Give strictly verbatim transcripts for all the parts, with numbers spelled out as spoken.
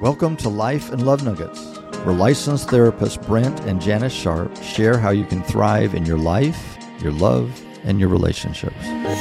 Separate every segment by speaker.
Speaker 1: Welcome to Life and Love Nuggets, where licensed therapists Brent and Janice Sharp share how you can thrive in your life, your love, and your relationships.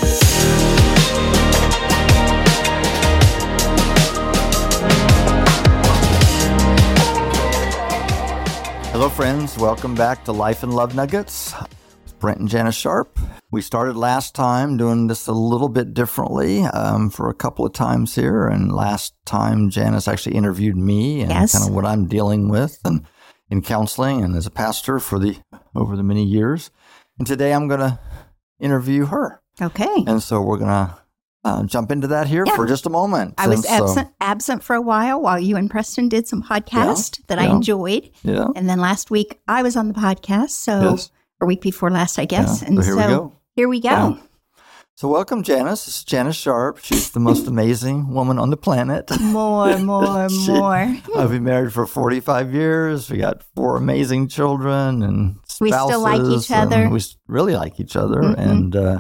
Speaker 1: Hello, friends. Welcome back to Life and Love Nuggets. Brent and Janice Sharp. We started last time doing this a little bit differently um, for a couple of times here. And last time, Janice actually interviewed me and
Speaker 2: yes.
Speaker 1: kind of what I'm dealing with and in counseling and as a pastor for the over the many years. And today I'm going to interview her.
Speaker 2: Okay.
Speaker 1: And so we're going to uh, jump into that here yeah. for just a moment.
Speaker 2: I was
Speaker 1: and
Speaker 2: absent
Speaker 1: so,
Speaker 2: absent for a while while you and Preston did some podcast
Speaker 1: yeah,
Speaker 2: that
Speaker 1: yeah,
Speaker 2: I enjoyed.
Speaker 1: Yeah.
Speaker 2: And then last week I was on the podcast. So.
Speaker 1: Yes.
Speaker 2: Or week before last, I guess.
Speaker 1: Yeah,
Speaker 2: and
Speaker 1: so here
Speaker 2: so
Speaker 1: we go.
Speaker 2: Here we go.
Speaker 1: Yeah. So welcome, Janice. This is Janice Sharp. She's the most amazing woman on the planet.
Speaker 2: More, more, she, more.
Speaker 1: I've been married for forty-five years. We got four amazing children and spouses.
Speaker 2: We still like each other.
Speaker 1: We really like each other.
Speaker 2: Mm-hmm.
Speaker 1: And uh,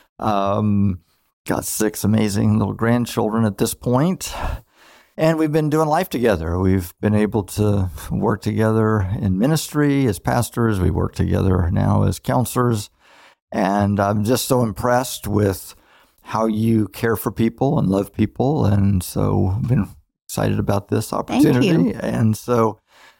Speaker 1: um, got six amazing little grandchildren at this point. And we've been doing life together. We've been able to work together in ministry as pastors. We work together now as counselors. And I'm just so impressed with how you care for people and love people. And so I've been excited about this opportunity.
Speaker 2: Thank you.
Speaker 1: And so,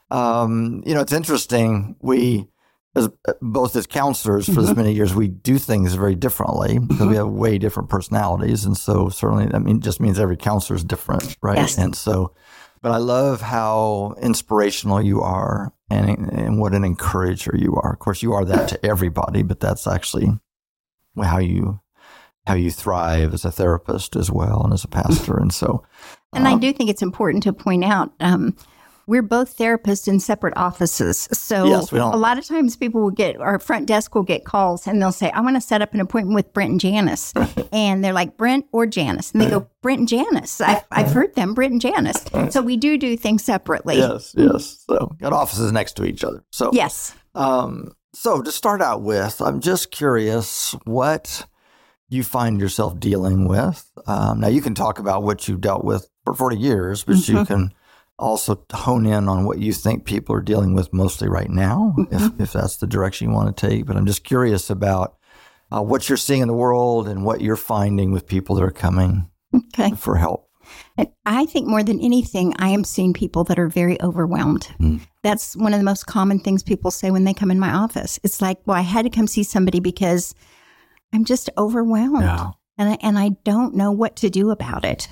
Speaker 1: um, you know, it's interesting. We, as both as counselors for mm-hmm. this many years, we do things very differently because mm-hmm. we have way different personalities. And so certainly that mean, just means every counselor is different, right?
Speaker 2: Yes.
Speaker 1: And so, but I love how inspirational you are and, and what an encourager you are. Of course, you are that to everybody, but that's actually how you how you thrive as a therapist as well and as a pastor. And so,
Speaker 2: and
Speaker 1: um,
Speaker 2: I do think it's important to point out, um, we're both therapists in separate offices. So
Speaker 1: yes, we don't.
Speaker 2: A lot of times people will get, our front desk will get calls and they'll say, I want to set up an appointment with Brent and Janice. And they're like, Brent or Janice? And they go, Brent and Janice. I've, I've heard them, Brent and Janice. So we do do things separately.
Speaker 1: Yes, yes. So got offices next to each other. So
Speaker 2: yes.
Speaker 1: Um, so to start out with, I'm just curious what you find yourself dealing with. Um, now, you can talk about what you've dealt with for forty years, but mm-hmm. you can also hone in on what you think people are dealing with mostly right now, mm-hmm. if, if that's the direction you want to take. But I'm just curious about uh, what you're seeing in the world and what you're finding with people that are coming
Speaker 2: okay.
Speaker 1: for help.
Speaker 2: And I think more than anything, I am seeing people that are very overwhelmed. Mm. That's one of the most common things people say when they come in my office. It's like, well, I had to come see somebody because I'm just overwhelmed.
Speaker 1: Yeah.
Speaker 2: And I, and I don't know what to do about it.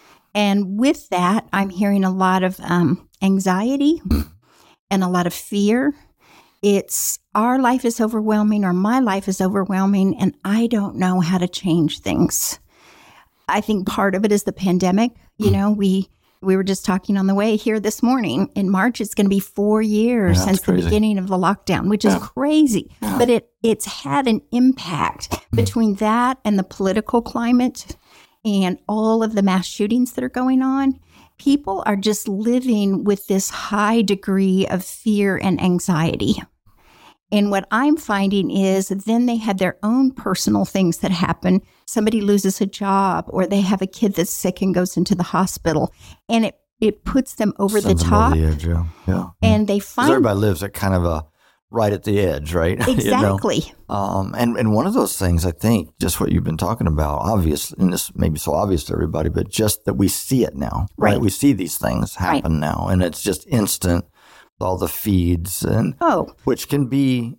Speaker 2: And with that, I'm hearing a lot of um, anxiety and a lot of fear. It's our life is overwhelming or my life is overwhelming, and I don't know how to change things. I think part of it is the pandemic. You know, we we were just talking on the way here this morning. In March, it's going to be four years
Speaker 1: yeah,
Speaker 2: since the
Speaker 1: crazy.
Speaker 2: beginning of the lockdown, which is
Speaker 1: yeah.
Speaker 2: crazy.
Speaker 1: Yeah.
Speaker 2: But it it's had an impact between that and the political climate and all of the mass shootings that are going on. People are just living with this high degree of fear and anxiety. And what I'm finding is then they have their own personal things that happen. Somebody loses a job or they have a kid that's sick and goes into the hospital. And it, it puts them over
Speaker 1: Sends
Speaker 2: the
Speaker 1: them
Speaker 2: top.
Speaker 1: Over the edge, yeah. yeah.
Speaker 2: And they find...
Speaker 1: everybody lives at kind of a right at the edge, right?
Speaker 2: Exactly.
Speaker 1: you know? um, and, and one of those things, I think, just what you've been talking about, obvious, and this may be so obvious to everybody, but just that we see it now, right? right? We see these things happen right. now, and it's just instant. All the feeds and
Speaker 2: oh.
Speaker 1: which can be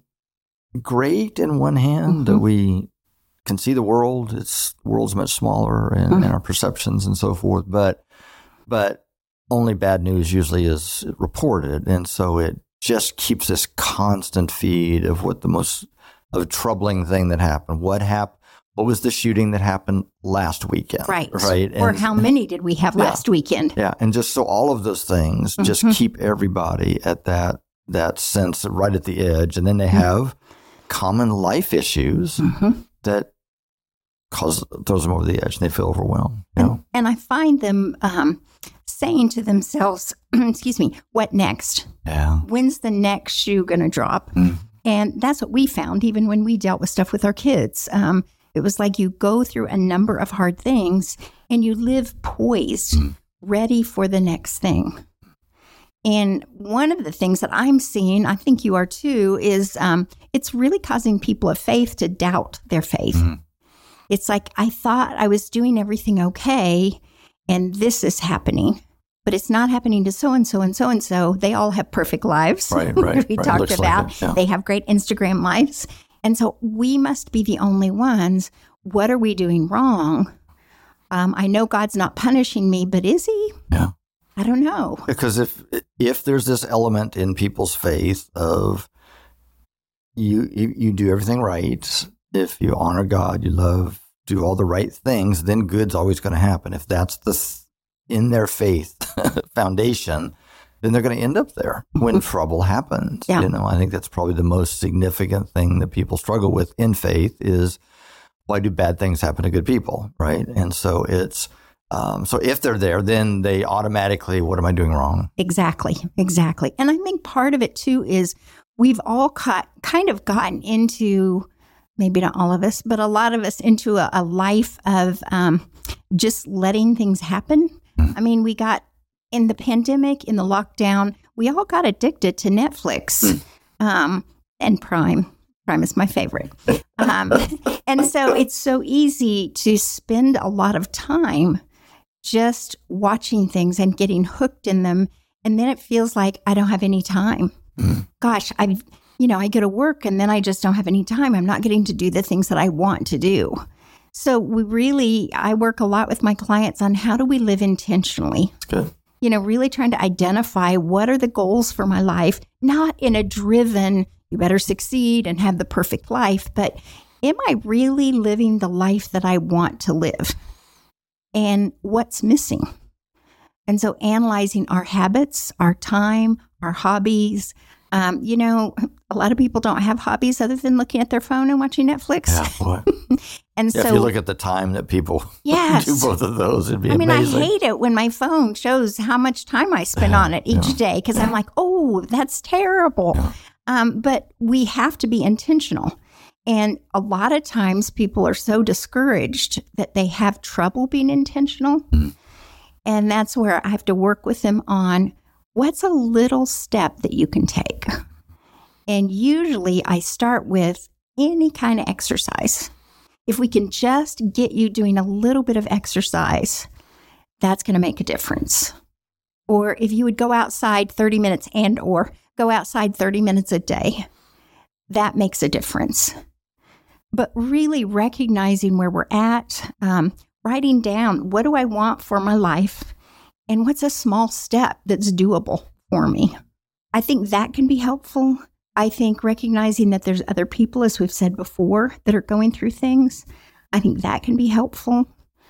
Speaker 1: great in one hand mm-hmm. that we can see the world. It's the world's much smaller and, mm-hmm. and our perceptions and so forth. But but only bad news usually is reported, and so it just keeps this constant feed of what the most of a troubling thing that happened. What happened? What was the shooting that happened last weekend?
Speaker 2: Right.
Speaker 1: Right.
Speaker 2: Or
Speaker 1: and,
Speaker 2: how many did we have
Speaker 1: yeah,
Speaker 2: last weekend?
Speaker 1: Yeah. And just so all of those things mm-hmm. just keep everybody at that that sense right at the edge. And then they have mm-hmm. common life issues mm-hmm. that cause throws them over the edge and they feel overwhelmed. You
Speaker 2: and,
Speaker 1: know?
Speaker 2: and I find them um, saying to themselves, excuse me, what next?
Speaker 1: Yeah.
Speaker 2: When's the next shoe going to drop? Mm. And that's what we found even when we dealt with stuff with our kids. Um, It was like you go through a number of hard things and you live poised, mm. ready for the next thing. And one of the things that I'm seeing, I think you are too, is um, it's really causing people of faith to doubt their faith. Mm-hmm. It's like, I thought I was doing everything okay, and this is happening. But it's not happening to so-and-so and so-and-so. They all have perfect lives.
Speaker 1: Right, right.
Speaker 2: we
Speaker 1: right.
Speaker 2: talked
Speaker 1: Looks
Speaker 2: about.
Speaker 1: like it, yeah.
Speaker 2: They have great Instagram lives. And so we must be the only ones. What are we doing wrong? Um, I know God's not punishing me, but is he?
Speaker 1: Yeah.
Speaker 2: I don't know.
Speaker 1: Because if if there's this element in people's faith of you, you, you do everything right, if you honor God, you love, do all the right things, then good's always going to happen. If that's the in their faith foundation, then they're going to end up there when trouble happens.
Speaker 2: Yeah.
Speaker 1: You know, I think that's probably the most significant thing that people struggle with in faith is, why do bad things happen to good people, right? And so it's, um, so if they're there, then they automatically, what am I doing wrong?
Speaker 2: Exactly, exactly. And I think part of it too is we've all caught, kind of gotten into, maybe not all of us, but a lot of us into a, a life of um, just letting things happen. I mean, we got in the pandemic, in the lockdown, we all got addicted to Netflix um, and Prime. Prime is my favorite. Um, and so it's so easy to spend a lot of time just watching things and getting hooked in them. And then it feels like I don't have any time. Mm. Gosh, I, you know, I go to work and then I just don't have any time. I'm not getting to do the things that I want to do. So we really, I work a lot with my clients on how do we live intentionally.
Speaker 1: That's good.
Speaker 2: You know, really trying to identify what are the goals for my life, not in a driven, you better succeed and have the perfect life, but am I really living the life that I want to live? And what's missing? And so analyzing our habits, our time, our hobbies. Um, you know, a lot of people don't have hobbies other than looking at their phone and watching Netflix.
Speaker 1: Yeah, boy.
Speaker 2: and
Speaker 1: yeah,
Speaker 2: so
Speaker 1: if you look at the time that people
Speaker 2: yes.
Speaker 1: do both of those, it'd be
Speaker 2: I mean,
Speaker 1: amazing.
Speaker 2: I hate it when my phone shows how much time I spend
Speaker 1: yeah,
Speaker 2: on it each
Speaker 1: yeah.
Speaker 2: day because I'm like, oh, that's terrible.
Speaker 1: Yeah.
Speaker 2: Um, but we have to be intentional. And a lot of times people are so discouraged that they have trouble being intentional. Mm. And that's where I have to work with them on what's a little step that you can take. And usually I start with any kind of exercise. If we can just get you doing a little bit of exercise, that's going to make a difference. Or if you would go outside thirty minutes and or go outside thirty minutes a day, that makes a difference. But really recognizing where we're at, um, writing down, what do I want for my life? And what's a small step that's doable for me? I think that can be helpful. I think recognizing that there's other people, as we've said before, that are going through things, I think that can be helpful.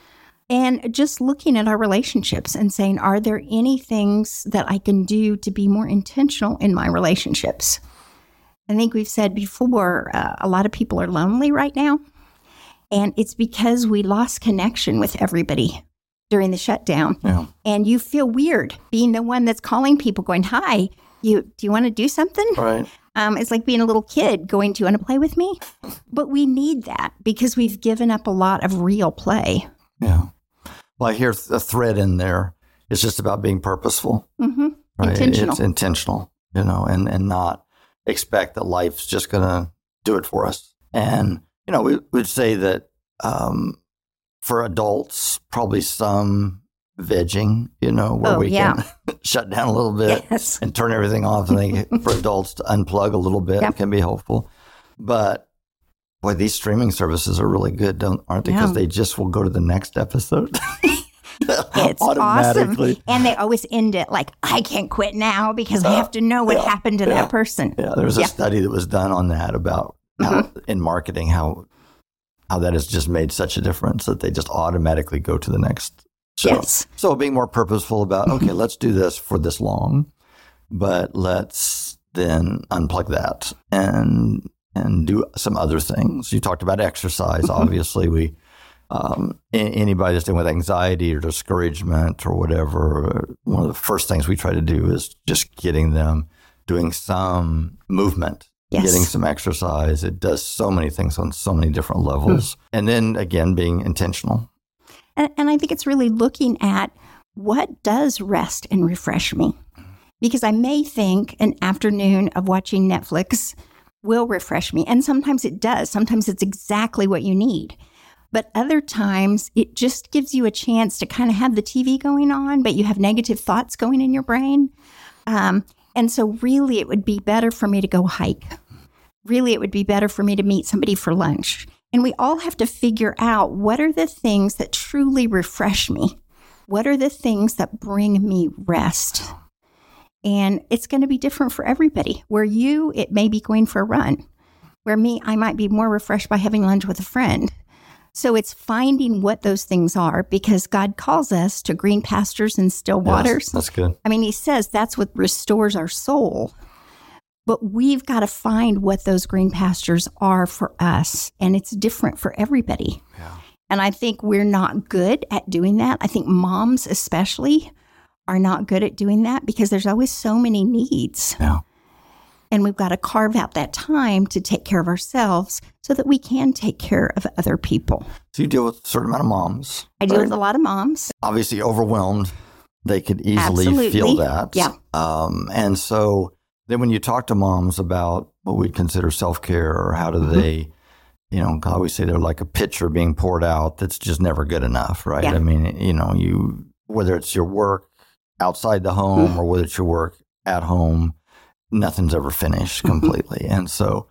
Speaker 2: And just looking at our relationships and saying, are there any things that I can do to be more intentional in my relationships? I think we've said before, uh, a lot of people are lonely right now. And it's because we lost connection with everybody during the shutdown.
Speaker 1: Yeah.
Speaker 2: And you feel weird being the one that's calling people going, hi, you, do you want to do something?
Speaker 1: Right.
Speaker 2: Um, it's like being a little kid going, do you want to play with me? But we need that because we've given up a lot of real play.
Speaker 1: Yeah. Well, I hear a thread in there. It's just about being purposeful.
Speaker 2: Mm-hmm.
Speaker 1: Right?
Speaker 2: Intentional.
Speaker 1: It's intentional, you know, and, and not expect that life's just going to do it for us. And, you know, we would say that um, for adults, probably some vegging, you know, where
Speaker 2: oh,
Speaker 1: we
Speaker 2: yeah.
Speaker 1: can shut down a little bit
Speaker 2: yes.
Speaker 1: and turn everything off. I think for adults to unplug a little bit
Speaker 2: yep.
Speaker 1: can be helpful. But boy, these streaming services are really good, don't aren't they? Because
Speaker 2: yeah.
Speaker 1: they just will go to the next episode.
Speaker 2: It's awesome. And they always end it like, I can't quit now because I have to know what
Speaker 1: yeah,
Speaker 2: happened to
Speaker 1: yeah.
Speaker 2: that person.
Speaker 1: Yeah, there was a
Speaker 2: yeah.
Speaker 1: study that was done on that about how,
Speaker 2: mm-hmm.
Speaker 1: in marketing, how how that has just made such a difference that they just automatically go to the next show.
Speaker 2: Yes.
Speaker 1: So being more purposeful about, okay, let's do this for this long, but let's then unplug that and and do some other things. You talked about exercise. Mm-hmm. Obviously, we um, anybody that's dealing with anxiety or discouragement or whatever, one of the first things we try to do is just getting them doing some movement.
Speaker 2: Yes.
Speaker 1: Getting some exercise. It does so many things on so many different levels. Hmm. And then again, being intentional.
Speaker 2: And, and I think it's really looking at what does rest and refresh me. because I may think an afternoon of watching Netflix will refresh me. And sometimes it does. Sometimes it's exactly what you need. But other times it just gives you a chance to kind of have the T V going on, but you have negative thoughts going in your brain. Um, and so really it would be better for me to go hike. Really, it would be better for me to meet somebody for lunch. And we all have to figure out, what are the things that truly refresh me? What are the things that bring me rest? And it's going to be different for everybody. Where you, it may be going for a run. Where me, I might be more refreshed by having lunch with a friend. So it's finding what those things are, because God calls us to green pastures and still waters.
Speaker 1: Yes, that's good.
Speaker 2: I mean, he says that's what restores our soul. But we've got to find what those green pastures are for us. And it's different for everybody.
Speaker 1: Yeah.
Speaker 2: And I think we're not good at doing that. I think moms especially are not good at doing that, because there's always so many needs.
Speaker 1: Yeah.
Speaker 2: And we've got to carve out that time to take care of ourselves so that we can take care of other people.
Speaker 1: So you deal with a certain amount of moms.
Speaker 2: I deal
Speaker 1: right?
Speaker 2: with a lot of moms.
Speaker 1: Obviously overwhelmed. They could easily
Speaker 2: Absolutely.
Speaker 1: feel that.
Speaker 2: Yeah.
Speaker 1: Um, and so then when you talk to moms about what we'd consider self-care, or how do
Speaker 2: Mm-hmm.
Speaker 1: they, you know, I always say they're like a pitcher being poured out that's just never good enough, right?
Speaker 2: Yeah.
Speaker 1: I mean, you know, you, whether it's your work outside the home
Speaker 2: Mm-hmm.
Speaker 1: or whether it's your work at home, nothing's ever finished completely. And so,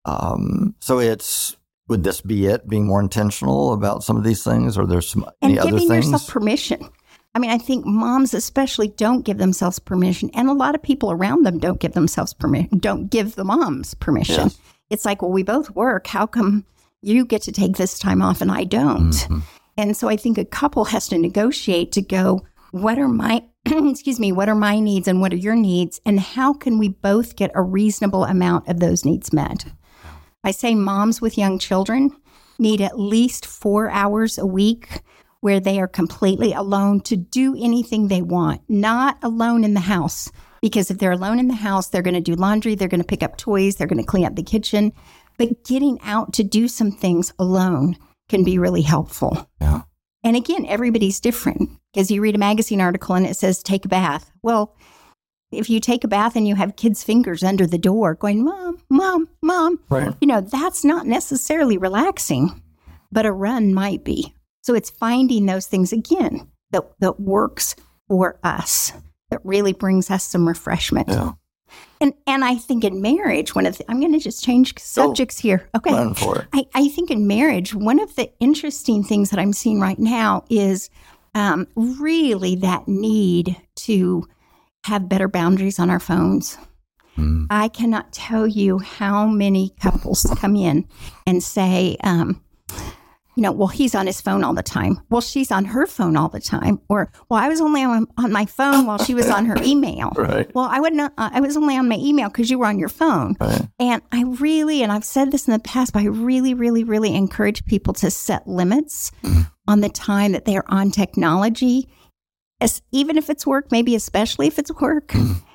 Speaker 1: um, so it's, would this be it, being more intentional about some of these things, or there's some
Speaker 2: And
Speaker 1: any other
Speaker 2: giving
Speaker 1: things?
Speaker 2: yourself permission. I mean, I think moms especially don't give themselves permission. And a lot of people around them don't give themselves permission, don't give the moms permission.
Speaker 1: Yes.
Speaker 2: It's like, well, we both work. How come you get to take this time off and I don't?
Speaker 1: Mm-hmm.
Speaker 2: And so I think a couple has to negotiate to go, what are my, excuse me, what are my needs and what are your needs? And how can we both get a reasonable amount of those needs met? I say moms with young children need at least four hours a week where they are completely alone to do anything they want, not alone in the house. Because if they're alone in the house, they're going to do laundry, they're going to pick up toys, they're going to clean up the kitchen. But getting out to do some things alone can be really helpful.
Speaker 1: Yeah.
Speaker 2: And again, everybody's different, because you read a magazine article and it says, take a bath. Well, if you take a bath and you have kids' fingers under the door going, Mom, Mom, Mom,
Speaker 1: Right.
Speaker 2: you know, that's not necessarily relaxing, but a run might be. So it's finding those things, again, that, that works for us, that really brings us some refreshment.
Speaker 1: Yeah.
Speaker 2: And and I think in marriage, one of the, I'm going to just change subjects here. Okay.
Speaker 1: Run for it.
Speaker 2: I, I think in marriage, one of the interesting things that I'm seeing right now is um, really that need to have better boundaries on our phones.
Speaker 1: Mm.
Speaker 2: I cannot tell you how many couples come in and say, um, you know, well, he's on his phone all the time. Well, she's on her phone all the time. Or, well, I was only on, on my phone while she was on her email.
Speaker 1: Right.
Speaker 2: Well, I wouldn't. Uh, I was only on my email because you were on your phone.
Speaker 1: Right.
Speaker 2: And I really, and I've said this in the past, but I really, really, really encourage people to set limits on the time that they're on technology, as, even if it's work, maybe especially if it's work,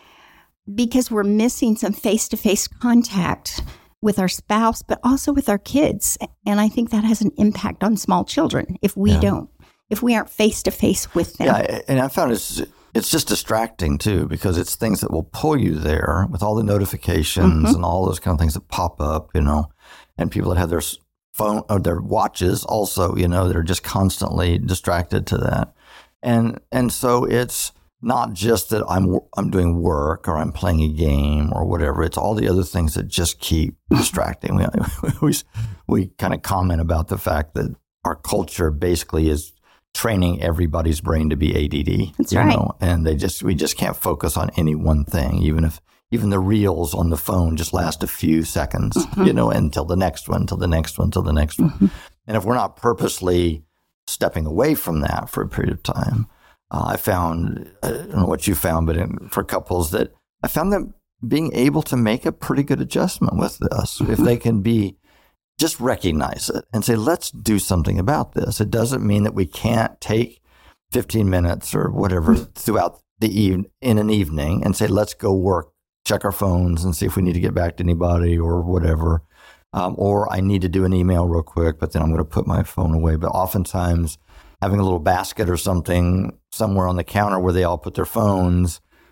Speaker 2: because we're missing some face-to-face contact with our spouse, but also with our kids. And I think that has an impact on small children if we
Speaker 1: Yeah.
Speaker 2: don't, if we aren't face-to-face with them.
Speaker 1: Yeah, and I found it's it's just distracting too, because it's things that will pull you there with all the notifications
Speaker 2: Mhm.
Speaker 1: and all those kind of things that pop up, you know, and people that have their s- phone or their watches also, you know, they're just constantly distracted to that, and and so it's not just that I'm I'm doing work or I'm playing a game or whatever. It's all the other things that just keep distracting. We we, we kind of comment about the fact that our culture basically is training everybody's brain to be A D D.
Speaker 2: That's
Speaker 1: you
Speaker 2: right.
Speaker 1: know, and they just we just can't focus on any one thing, even if even the reels on the phone just last a few seconds,
Speaker 2: Mhm.
Speaker 1: you know, until the next one, until the next one, until the next one.
Speaker 2: Mhm.
Speaker 1: And if we're not purposely stepping away from that for a period of time, uh, I found, I don't know what you found, but in, for couples that I found them being able to make a pretty good adjustment with this.
Speaker 2: Mm-hmm.
Speaker 1: If they can be, just recognize it and say, let's do something about this. It doesn't mean that we can't take fifteen minutes or whatever throughout the even in an evening and say, let's go work, check our phones and see if we need to get back to anybody or whatever. Um, or I need to do an email real quick, but then I'm going to put my phone away. But oftentimes having a little basket or something somewhere on the counter where they all put their phones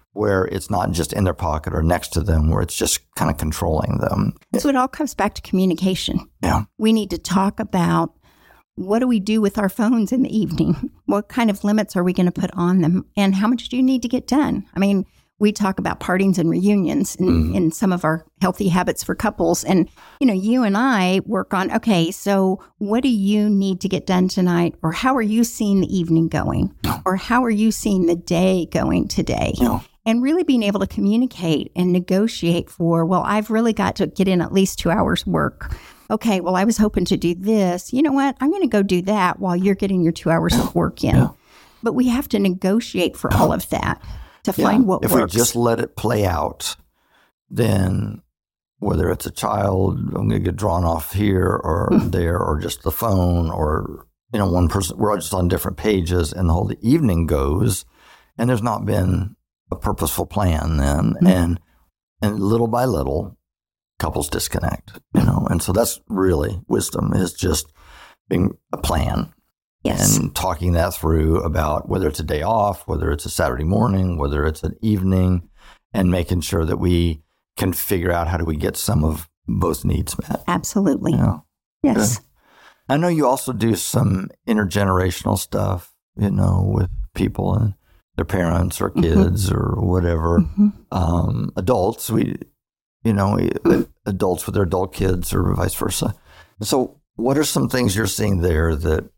Speaker 1: where it's not just in their pocket or next to them, where it's just kind of controlling them.
Speaker 2: So it all comes back to communication.
Speaker 1: Yeah.
Speaker 2: We need to talk about, what do we do with our phones in the evening? What kind of limits are we going to put on them? And how much do you need to get done? I mean, we talk about partings and reunions in, mm. in some of our healthy habits for couples. And, you know, you and I work on, okay, so what do you need to get done tonight? Or how are you seeing the evening going? Or how are you seeing the day going today?
Speaker 1: Yeah.
Speaker 2: And really being able to communicate and negotiate for, well, I've really got to get in at least two hours work. Okay, well, I was hoping to do this. You know what? I'm going to go do that while you're getting your two hours of work in. Yeah. But we have to negotiate for all of that to
Speaker 1: yeah.
Speaker 2: find what
Speaker 1: if
Speaker 2: works.
Speaker 1: If we just let it play out, then whether it's a child, I'm going to get drawn off here or there, or just the phone, or, you know, one person, we're all just on different pages, and the whole evening goes, and there's not been a purposeful plan then. Mm-hmm. And and little by little, couples disconnect, you know. And so that's really wisdom, is just being a plan.
Speaker 2: Yes.
Speaker 1: And talking that through about whether it's a day off, whether it's a Saturday morning, whether it's an evening, and making sure that we can figure out how do we get some of both needs met.
Speaker 2: Absolutely.
Speaker 1: Yeah.
Speaker 2: Yes.
Speaker 1: Good. I know you also do some intergenerational stuff, you know, with people and their parents or kids mm-hmm. or whatever. Mm-hmm. Um, adults, we, you know, we, adults with their adult kids or vice versa. So what are some things you're seeing there that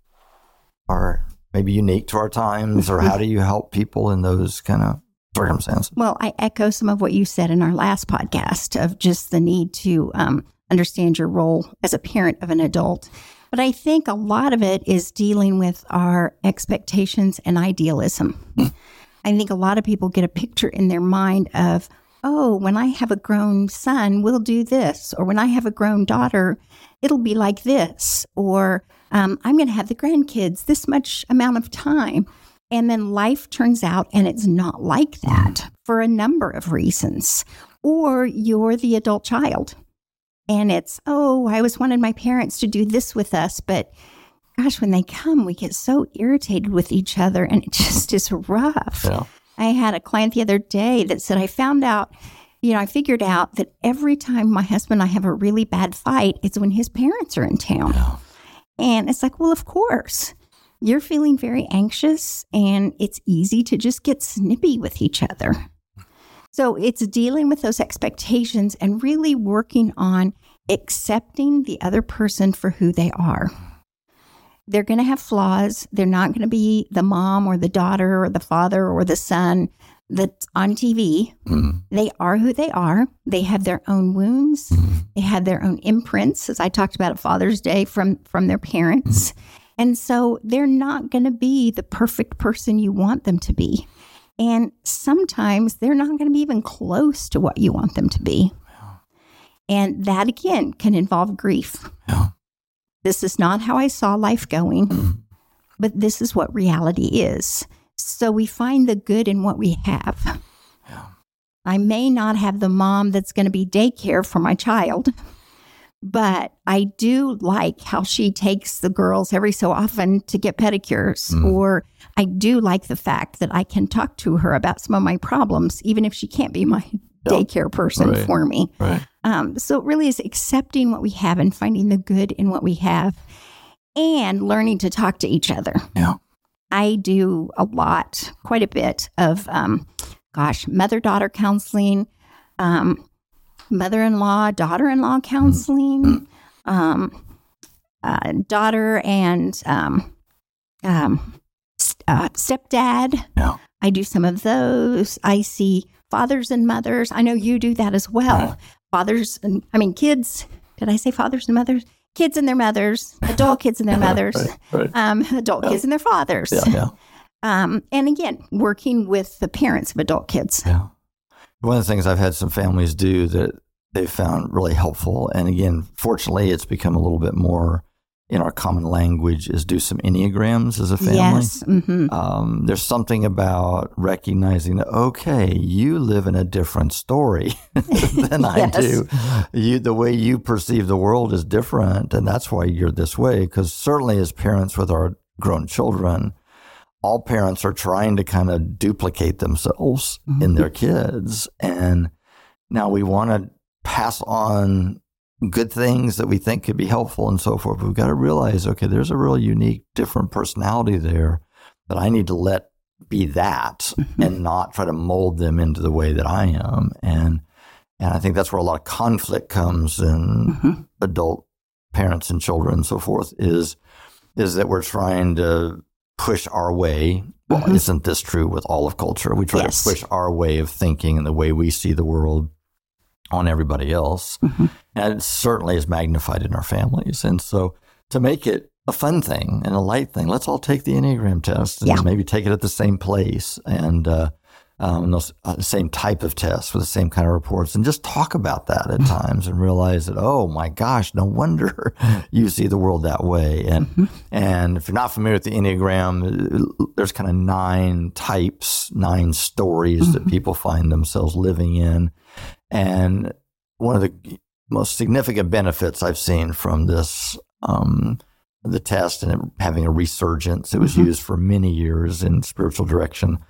Speaker 1: are maybe unique to our times, or how do you help people in those kind of circumstances?
Speaker 2: Well, I echo some of what you said in our last podcast of just the need to um, understand your role as a parent of an adult. But I think a lot of it is dealing with our expectations and idealism. I think a lot of people get a picture in their mind of, oh, when I have a grown son, we'll do this. Or when I have a grown daughter, it'll be like this. Or um, I'm going to have the grandkids this much amount of time. And then life turns out and it's not like that for a number of reasons. Or you're the adult child. And it's, oh, I always wanted my parents to do this with us. But gosh, when they come, we get so irritated with each other and it just is rough.
Speaker 1: Yeah.
Speaker 2: I had a client the other day that said, I found out, you know, I figured out that every time my husband and I have a really bad fight, it's when his parents are in town.
Speaker 1: Yeah.
Speaker 2: And it's like, well, of course, you're feeling very anxious and it's easy to just get snippy with each other. So it's dealing with those expectations and really working on accepting the other person for who they are. They're going to have flaws. They're not going to be the mom or the daughter or the father or the son that's on T V. Mm. They are who they are. They have their own wounds. Mm. They have their own imprints, as I talked about at Father's Day, from, from their parents. Mm. And so they're not going to be the perfect person you want them to be. And sometimes they're not going to be even close to what you want them to be. Yeah. And that, again, can involve grief.
Speaker 1: Yeah.
Speaker 2: This is not how I saw life going, mm. but this is what reality is. So we find the good in what we have.
Speaker 1: Yeah.
Speaker 2: I may not have the mom that's going to be daycare for my child, but I do like how she takes the girls every so often to get pedicures. Mm. Or I do like the fact that I can talk to her about some of my problems, even if she can't be my yep. daycare person
Speaker 1: right.
Speaker 2: for me.
Speaker 1: Right.
Speaker 2: Um, so it really is accepting what we have and finding the good in what we have and learning to talk to each other.
Speaker 1: Yeah.
Speaker 2: I do a lot, quite a bit of, um, gosh, mother-daughter counseling, um, mother-in-law, daughter-in-law counseling, mm-hmm. um, uh, daughter and um, um, st- uh, stepdad.
Speaker 1: Yeah.
Speaker 2: I do some of those. I see fathers and mothers. I know you do that as well.
Speaker 1: Right.
Speaker 2: Fathers, and I mean, kids. Did I say fathers and mothers? Kids and their mothers, adult kids and their mothers,
Speaker 1: right, right.
Speaker 2: Um, adult
Speaker 1: yeah.
Speaker 2: kids and their fathers.
Speaker 1: Yeah, yeah.
Speaker 2: Um, and again, working with the parents of adult kids.
Speaker 1: Yeah. One of the things I've had some families do that they've found really helpful, and again, fortunately, it's become a little bit more in our common language, is do some Enneagrams as a family.
Speaker 2: Yes. Mm-hmm.
Speaker 1: Um, there's something about recognizing that, okay, you live in a different story than I
Speaker 2: yes.
Speaker 1: do. You, the way you perceive the world is different, and that's why you're this way. Because certainly as parents with our grown children, all parents are trying to kind of duplicate themselves mm-hmm. in their kids. And now we want to pass on good things that we think could be helpful and so forth. But we've got to realize, okay, there's a real unique, different personality there that I need to let be that mm-hmm. and not try to mold them into the way that I am. And and I think that's where a lot of conflict comes in mm-hmm. adult parents and children and so forth, is, is that we're trying to push our way. Well, mm-hmm. isn't this true with all of culture? We try yes. to push our way of thinking and the way we see the world on everybody else. Mm-hmm. And it certainly is magnified in our families. And so to make it a fun thing and a light thing, let's all take the Enneagram test and yeah. maybe take it at the same place and uh, um, those uh, same type of tests with the same kind of reports, and just talk about that at times and realize that, oh my gosh, no wonder you see the world that way. And mm-hmm. and if you're not familiar with the Enneagram, there's kind of nine types, nine stories mm-hmm. that people find themselves living in. And one of the most significant benefits I've seen from this, um, the test and it having a resurgence, it was mm-hmm. used for many years in spiritual direction.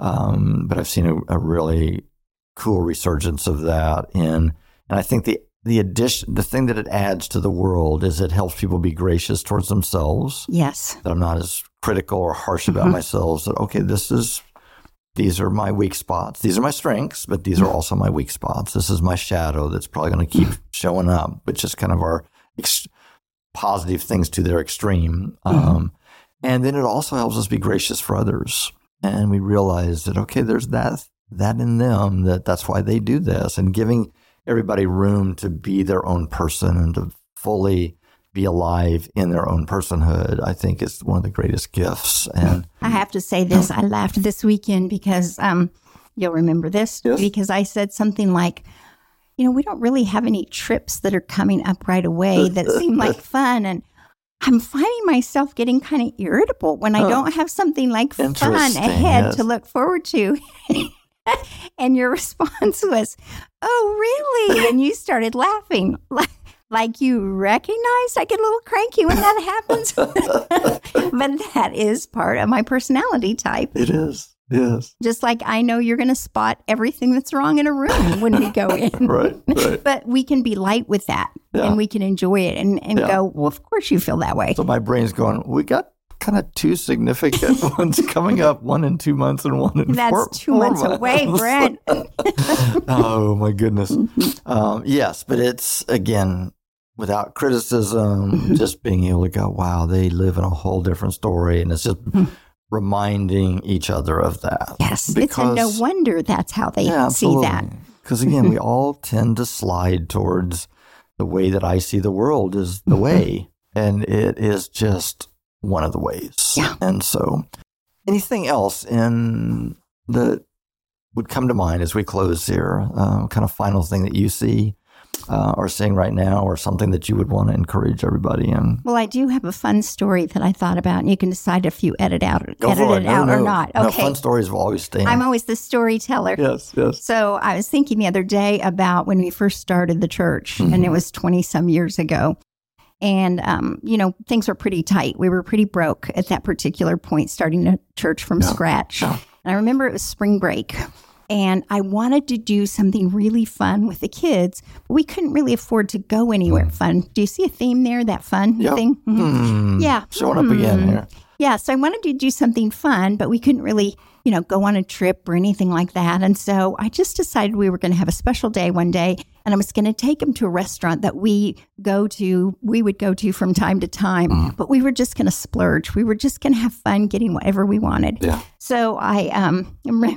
Speaker 1: Um, but I've seen a, a really cool resurgence of that in, and I think the, the addition, the thing that it adds to the world is it helps people be gracious towards themselves.
Speaker 2: Yes.
Speaker 1: That I'm not as critical or harsh about mm-hmm. myself, that, okay, this is, these are my weak spots. These are my strengths, but these are also my weak spots. This is my shadow that's probably going to keep showing up, which is kind of our ex- positive things to their extreme. Mm-hmm. Um, and then it also helps us be gracious for others. And we realize that, okay, there's that that in them, that that's why they do this. And giving everybody room to be their own person and to fully be alive in their own personhood, I think is one of the greatest gifts. And
Speaker 2: I have to say this, I laughed this weekend because um, you'll remember this, yes. because I said something like, you know, we don't really have any trips that are coming up right away that seem like fun. And I'm finding myself getting kind of irritable when I oh, don't have something like fun ahead yes. to look forward to. And your response was, oh, really? And you started laughing. Like, like you recognized I get a little cranky when that happens. But that is part of my personality type.
Speaker 1: It is. Yes.
Speaker 2: Just like I know you're going to spot everything that's wrong in a room when we go in.
Speaker 1: Right, right.
Speaker 2: But we can be light with that yeah. and we can enjoy it and, and yeah. go, well, of course you feel that way.
Speaker 1: So my brain's going, we got kind of two significant ones coming up, one in two months and one in
Speaker 2: That's
Speaker 1: four
Speaker 2: That's two four months, months away, Brent.
Speaker 1: Oh, my goodness. Um, yes, but it's, again, without criticism, just being able to go, wow, they live in a whole different story. And it's just reminding each other of that.
Speaker 2: Yes, because, it's a no wonder that's how they yeah, see that.
Speaker 1: Because again, we all tend to slide towards the way that I see the world is the way. And it is just one of the ways.
Speaker 2: Yeah.
Speaker 1: And so anything else in that would come to mind as we close here, uh, kind of final thing that you see Uh, or seeing right now, or something that you would want to encourage everybody in?
Speaker 2: Well, I do have a fun story that I thought about, and you can decide if you edit out,
Speaker 1: Go
Speaker 2: edit
Speaker 1: it,
Speaker 2: it
Speaker 1: no,
Speaker 2: out
Speaker 1: no.
Speaker 2: or not. Okay.
Speaker 1: No, fun stories will always stay in.
Speaker 2: I'm always the storyteller.
Speaker 1: Yes, yes.
Speaker 2: So I was thinking the other day about when we first started the church, mm-hmm. and it was twenty some years ago. And, um, you know, things were pretty tight. We were pretty broke at that particular point, starting a church from yeah. scratch. Yeah. And I remember it was spring break. And I wanted to do something really fun with the kids, but we couldn't really afford to go anywhere mm. fun. Do you see a theme there, that fun
Speaker 1: yep.
Speaker 2: thing? Mm-hmm.
Speaker 1: Mm.
Speaker 2: Yeah.
Speaker 1: Showing mm. up again here.
Speaker 2: Yeah, so I wanted to do something fun, but we couldn't really, you know, go on a trip or anything like that. And so I just decided we were going to have a special day one day, and I was going to take them to a restaurant that we go to, we would go to from time to time, mm. but we were just going to splurge. We were just going to have fun getting whatever we wanted.
Speaker 1: Yeah.
Speaker 2: So I, um,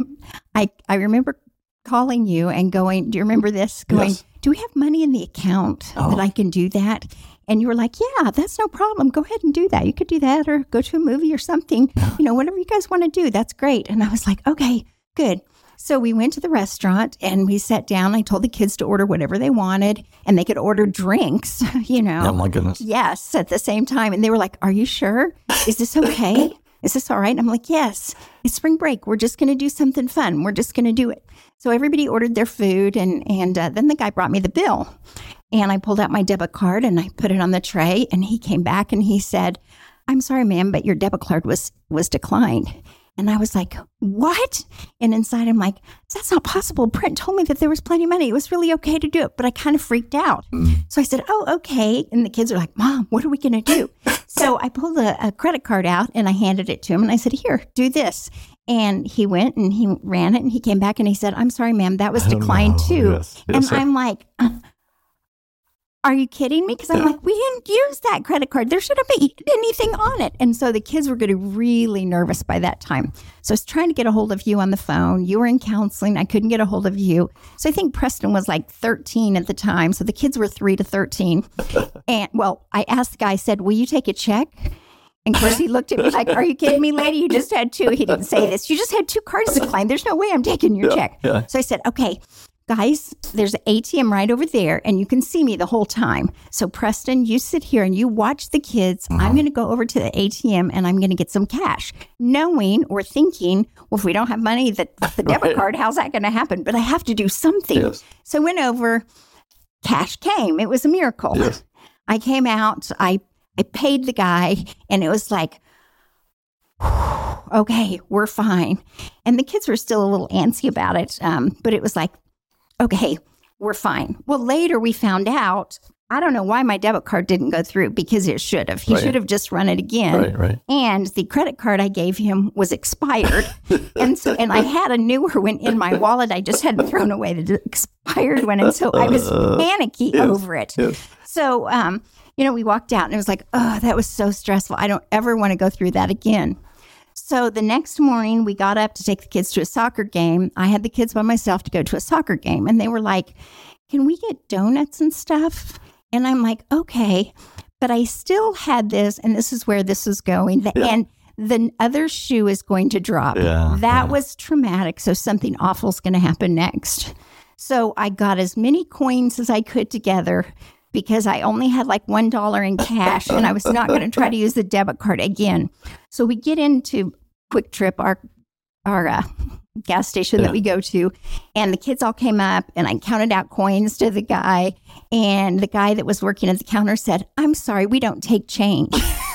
Speaker 2: I, I remember calling you and going, do you remember this? Going,
Speaker 1: yes.
Speaker 2: do we have money in the account oh. that I can do that? And you were like, yeah, that's no problem. Go ahead and do that. You could do that or go to a movie or something, you know, whatever you guys want to do. That's great. And I was like, okay, good. So we went to the restaurant and we sat down. I told the kids to order whatever they wanted, and they could order drinks, you know.
Speaker 1: Oh, my goodness.
Speaker 2: Yes, at the same time. And they were like, are you sure? Is this okay? Is this all right? And I'm like, yes, it's spring break. We're just going to do something fun. We're just going to do it. So everybody ordered their food, and, and uh, then the guy brought me the bill. And I pulled out my debit card and I put it on the tray, and he came back and he said, I'm sorry, ma'am, but your debit card was was declined. And I was like, what? And inside I'm like, that's not possible. Brent told me that there was plenty of money. It was really okay to do it. But I kind of freaked out. Mm. So I said, oh, okay. And the kids are like, Mom, what are we going to do? So I pulled a, a credit card out and I handed it to him. And I said, here, do this. And he went and he ran it and he came back and he said, I'm sorry, ma'am, that was declined oh, too. Yes, yes, and sir. I'm like, uh, are you kidding me? Because I'm yeah. like, we didn't use that credit card. There shouldn't be anything on it. And so the kids were getting really nervous by that time. So I was trying to get a hold of you on the phone. You were in counseling. I couldn't get a hold of you. So I think Preston was like thirteen at the time. So the kids were three to thirteen. And well, I asked the guy, I said, will you take a check? And of course, he looked at me like, are you kidding me, lady? You just had two. He didn't say this. You just had two cards declined. There's no way I'm taking your yeah, check. Yeah. So I said, okay. Guys, there's an A T M right over there, and you can see me the whole time. So, Preston, you sit here and you watch the kids. Mm-hmm. I'm going to go over to the A T M, and I'm going to get some cash, knowing or thinking, well, if we don't have money, the, the debit right. card, how's that going to happen? But I have to do something. Yes. So, I went over. Cash came. It was a miracle. Yes. I came out. I, I paid the guy, and it was like, okay, we're fine. And the kids were still a little antsy about it, um, but it was like, okay, we're fine. Well, later we found out, I don't know why my debit card didn't go through because it should have. He right. should have just run it again.
Speaker 1: Right, right.
Speaker 2: And the credit card I gave him was expired. and so, and I had a newer one in my wallet. I just hadn't thrown away the expired one. And so I was panicky yes, over it. Yes. So, um, you know, we walked out and it was like, oh, that was so stressful. I don't ever want to go through that again. So the next morning, we got up to take the kids to a soccer game. I had the kids by myself to go to a soccer game. And they were like, can we get donuts and stuff? And I'm like, okay. But I still had this, and this is where this is going. The, yeah. And the other shoe is going to drop. Yeah, that yeah. was traumatic. So something awful is going to happen next. So I got as many coins as I could together because I only had like one dollar in cash and I was not going to try to use the debit card again. So we get into Quick Trip, our our uh, gas station yeah. that we go to, and the kids all came up and I counted out coins to the guy, and the guy that was working at the counter said, I'm sorry, we don't take change.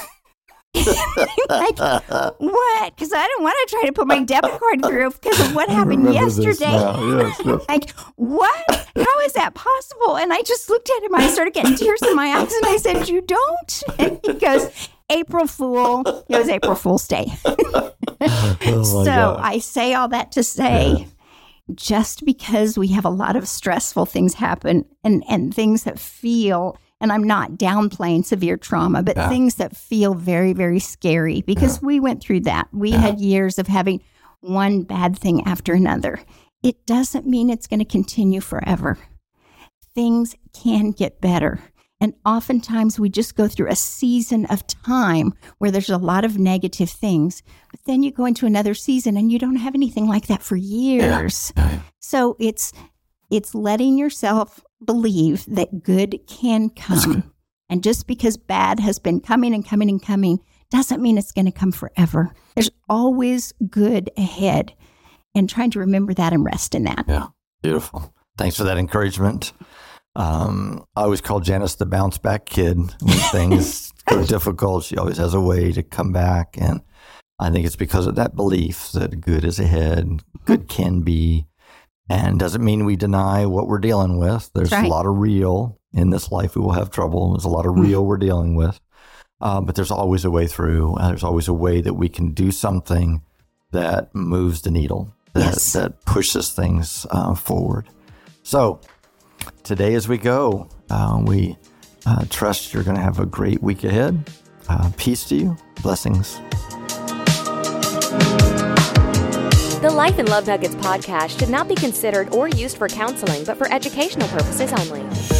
Speaker 2: Like, what? Because I don't want to try to put my debit card through because of what happened yesterday. Yes, yes. Like, what? How is that possible? And I just looked at him. I started getting tears in my eyes, and I said, you don't? And he goes, April Fool. It was April Fool's Day. Oh so God. I say all that to say, yeah. just because we have a lot of stressful things happen and, and things that feel, and I'm not downplaying severe trauma, but yeah. things that feel very, very scary because yeah. we went through that. We yeah. had years of having one bad thing after another. It doesn't mean it's going to continue forever. Things can get better. And oftentimes we just go through a season of time where there's a lot of negative things, but then you go into another season and you don't have anything like that for years. Yeah. Yeah. So it's it's letting yourself believe that good can come. Good. And just because bad has been coming and coming and coming doesn't mean it's going to come forever. There's always good ahead, and trying to remember that and rest in that.
Speaker 1: Yeah, beautiful. Thanks for that encouragement. Um, I always call Janice the bounce back kid. When things go difficult, she always has a way to come back. And I think it's because of that belief that good is ahead, good can be, and doesn't mean we deny what we're dealing with. There's right. a lot of real in this life. We will have trouble. There's a lot of real we're dealing with. Uh, but there's always a way through. Uh, there's always a way that we can do something that moves the needle, that, yes. that pushes things uh, forward. So today as we go, uh, we uh, trust you're going to have a great week ahead. Uh, peace to you. Blessings.
Speaker 3: The Life and Love Nuggets podcast should not be considered or used for counseling, but for educational purposes only.